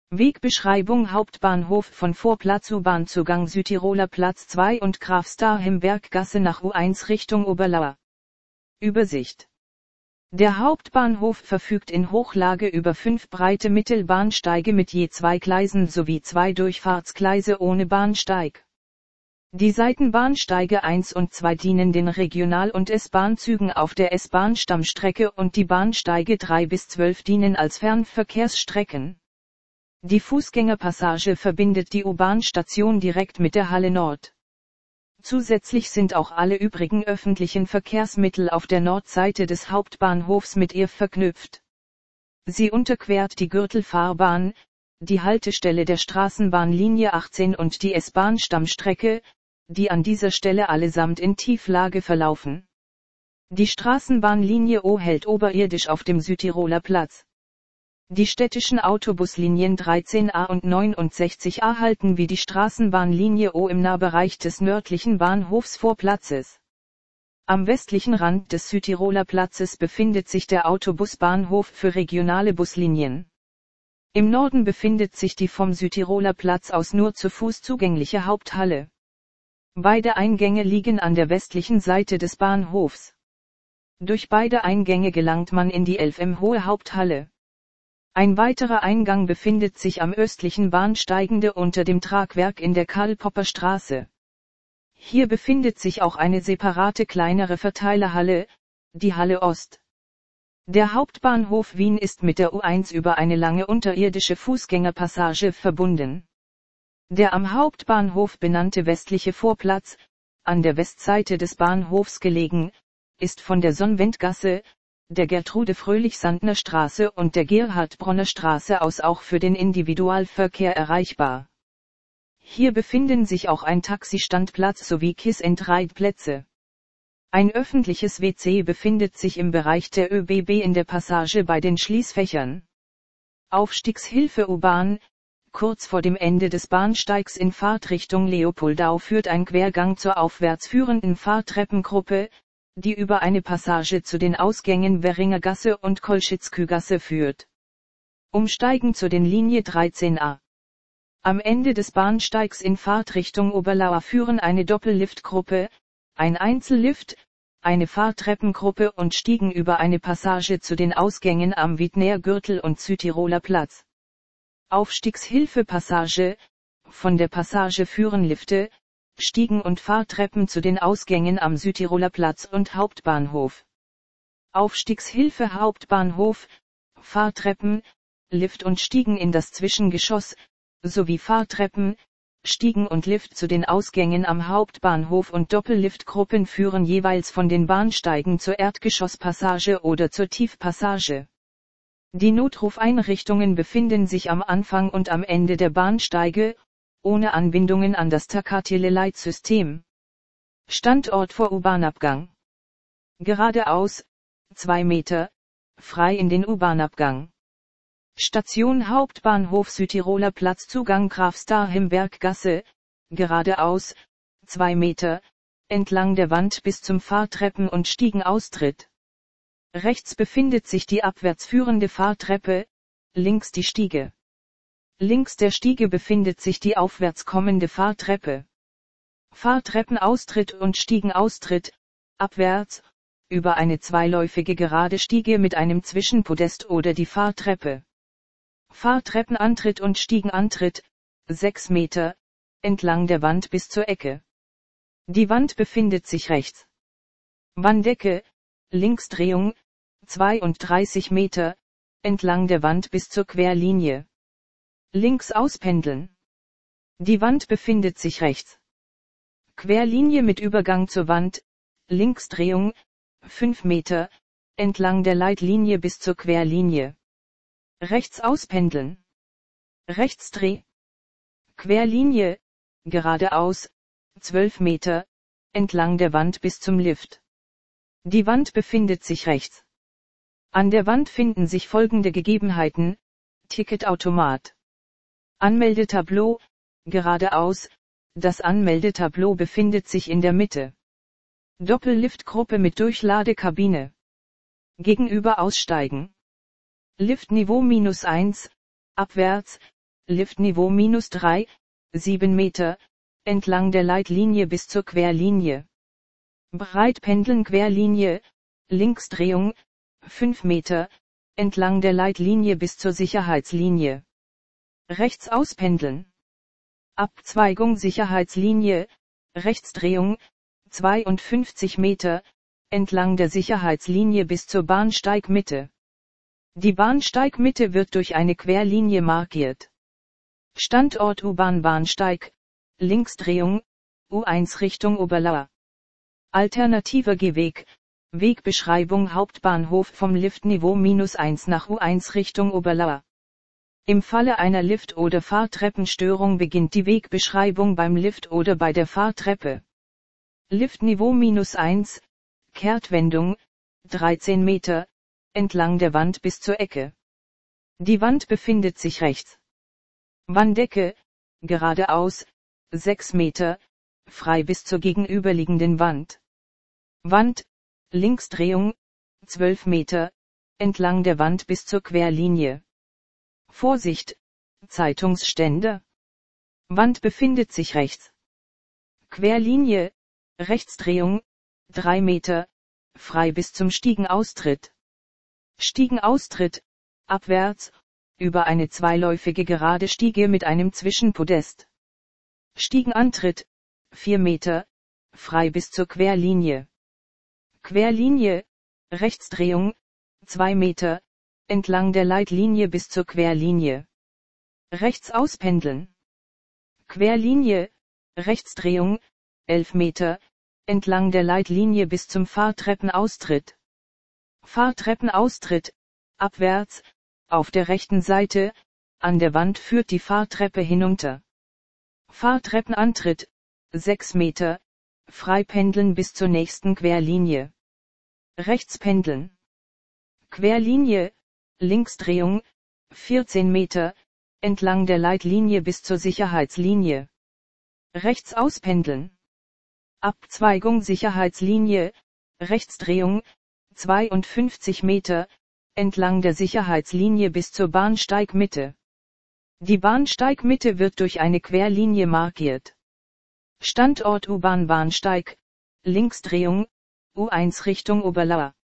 Wegbeschreibung: Hauptbahnhof von Vorplatz U-Bahn-Zugang Südtiroler Platz 2 und Graf Starhemberg-Gasse nach U1 Richtung Oberlauer. Übersicht. Der Hauptbahnhof verfügt in Hochlage über 5 breite Mittelbahnsteige mit je 2 Gleisen sowie 2 Durchfahrtsgleise ohne Bahnsteig. Die Seitenbahnsteige 1 und 2 dienen den Regional- und S-Bahn-Zügen auf der S-Bahn-Stammstrecke und die Bahnsteige 3 bis 12 dienen als Fernverkehrsstrecken. Die Fußgängerpassage verbindet die U-Bahn-Station direkt mit der Halle Nord. Zusätzlich sind auch alle übrigen öffentlichen Verkehrsmittel auf der Nordseite des Hauptbahnhofs mit ihr verknüpft. Sie unterquert die Gürtelfahrbahn, die Haltestelle der Straßenbahnlinie 18 und die S-Bahn-Stammstrecke, die an dieser Stelle allesamt in Tieflage verlaufen. Die Straßenbahnlinie O hält oberirdisch auf dem Südtiroler Platz. Die städtischen Autobuslinien 13a und 69a halten wie die Straßenbahnlinie O im Nahbereich des nördlichen Bahnhofsvorplatzes. Am westlichen Rand des Südtiroler Platzes befindet sich der Autobusbahnhof für regionale Buslinien. Im Norden befindet sich die vom Südtiroler Platz aus nur zu Fuß zugängliche Haupthalle. Beide Eingänge liegen an der westlichen Seite des Bahnhofs. Durch beide Eingänge gelangt man in die 11 hohe Haupthalle. Ein weiterer Eingang befindet sich am östlichen Bahnsteigende unter dem Tragwerk in der Karl-Popper-Straße. Hier befindet sich auch eine separate kleinere Verteilerhalle, die Halle Ost. Der Hauptbahnhof Wien ist mit der U1 über eine lange unterirdische Fußgängerpassage verbunden. Der am Hauptbahnhof benannte westliche Vorplatz, an der Westseite des Bahnhofs gelegen, ist von der Sonnwendgasse, der Gertrude-Fröhlich-Sandner-Straße und der Gerhard-Bronner-Straße aus auch für den Individualverkehr erreichbar. Hier befinden sich auch ein Taxistandplatz sowie Kiss-and-Ride-Plätze. Ein öffentliches WC befindet sich im Bereich der ÖBB in der Passage bei den Schließfächern. Aufstiegshilfe U-Bahn: Kurz vor dem Ende des Bahnsteigs in Fahrtrichtung Leopoldau führt ein Quergang zur aufwärts führenden Fahrtreppengruppe, die über eine Passage zu den Ausgängen Währingergasse und Kolschitzkügasse führt. Umsteigen zu den Linie 13a. Am Ende des Bahnsteigs in Fahrtrichtung Oberlauer führen eine Doppelliftgruppe, ein Einzellift, eine Fahrtreppengruppe und Stiegen über eine Passage zu den Ausgängen am Wiedner Gürtel und Südtiroler Platz. Aufstiegshilfe-Passage: Von der Passage führen Lifte, Stiegen und Fahrtreppen zu den Ausgängen am Südtiroler Platz und Hauptbahnhof. Aufstiegshilfe Hauptbahnhof: Fahrtreppen, Lift und Stiegen in das Zwischengeschoss, sowie Fahrtreppen, Stiegen und Lift zu den Ausgängen am Hauptbahnhof und Doppelliftgruppen führen jeweils von den Bahnsteigen zur Erdgeschosspassage oder zur Tiefpassage. Die Notrufeinrichtungen befinden sich am Anfang und am Ende der Bahnsteige, ohne Anbindungen an das Takatele-Leitsystem. Standort vor U-Bahn-Abgang. Geradeaus, 2 Meter, frei in den U-Bahn-Abgang. Station Hauptbahnhof Südtiroler Platz Zugang Graf Starhemberg-Gasse, geradeaus, 2 Meter, entlang der Wand bis zum Fahrtreppen- und Stiegenaustritt. Rechts befindet sich die abwärts führende Fahrtreppe, links die Stiege. Links der Stiege befindet sich die aufwärts kommende Fahrtreppe. Fahrtreppenaustritt und Stiegenaustritt, abwärts, über eine zweiläufige gerade Stiege mit einem Zwischenpodest oder die Fahrtreppe. Fahrtreppenantritt und Stiegenantritt, 6 Meter, entlang der Wand bis zur Ecke. Die Wand befindet sich rechts. Wanddecke, Linksdrehung, 32 Meter, entlang der Wand bis zur Querlinie. Links auspendeln. Die Wand befindet sich rechts. Querlinie mit Übergang zur Wand, Linksdrehung, 5 Meter, entlang der Leitlinie bis zur Querlinie. Rechts auspendeln. Rechtsdreh. Querlinie, geradeaus, 12 Meter, entlang der Wand bis zum Lift. Die Wand befindet sich rechts. An der Wand finden sich folgende Gegebenheiten: Ticketautomat. Anmeldetableau, geradeaus, das Anmeldetableau befindet sich in der Mitte. Doppelliftgruppe mit Durchladekabine. Gegenüber aussteigen. Liftniveau -1, abwärts, Liftniveau -3, 7 Meter, entlang der Leitlinie bis zur Querlinie. Breitpendeln Querlinie, Linksdrehung, 5 Meter, entlang der Leitlinie bis zur Sicherheitslinie. Rechts auspendeln. Abzweigung Sicherheitslinie, Rechtsdrehung, 52 Meter, entlang der Sicherheitslinie bis zur Bahnsteigmitte. Die Bahnsteigmitte wird durch eine Querlinie markiert. Standort U-Bahn-Bahnsteig, Linksdrehung, U1 Richtung Oberlauer. Alternativer Gehweg, Wegbeschreibung Hauptbahnhof vom Liftniveau -1 nach U1 Richtung Oberlauer. Im Falle einer Lift- oder Fahrtreppenstörung beginnt die Wegbeschreibung beim Lift oder bei der Fahrtreppe. Liftniveau -1, Kehrtwendung, 13 Meter, entlang der Wand bis zur Ecke. Die Wand befindet sich rechts. Wanddecke, geradeaus, 6 Meter, frei bis zur gegenüberliegenden Wand. Wand, Linksdrehung, 12 Meter, entlang der Wand bis zur Querlinie. Vorsicht, Zeitungsstände. Wand befindet sich rechts. Querlinie, Rechtsdrehung, 3 Meter, frei bis zum Stiegenaustritt. Stiegenaustritt, abwärts, über eine zweiläufige gerade Stiege mit einem Zwischenpodest. Stiegenantritt, 4 Meter, frei bis zur Querlinie. Querlinie, Rechtsdrehung, 2 Meter, entlang der Leitlinie bis zur Querlinie. Rechts auspendeln. Querlinie, Rechtsdrehung, 11 Meter, entlang der Leitlinie bis zum Fahrtreppenaustritt. Fahrtreppenaustritt, abwärts, auf der rechten Seite, an der Wand führt die Fahrtreppe hinunter. Fahrtreppenantritt, 6 Meter, frei pendeln bis zur nächsten Querlinie. Rechts pendeln. Querlinie, Linksdrehung, 14 Meter, entlang der Leitlinie bis zur Sicherheitslinie. Rechts auspendeln. Abzweigung Sicherheitslinie, Rechtsdrehung, 52 Meter, entlang der Sicherheitslinie bis zur Bahnsteigmitte. Die Bahnsteigmitte wird durch eine Querlinie markiert. Standort U-Bahn-Bahnsteig, Linksdrehung, U1 Richtung Oberlauer.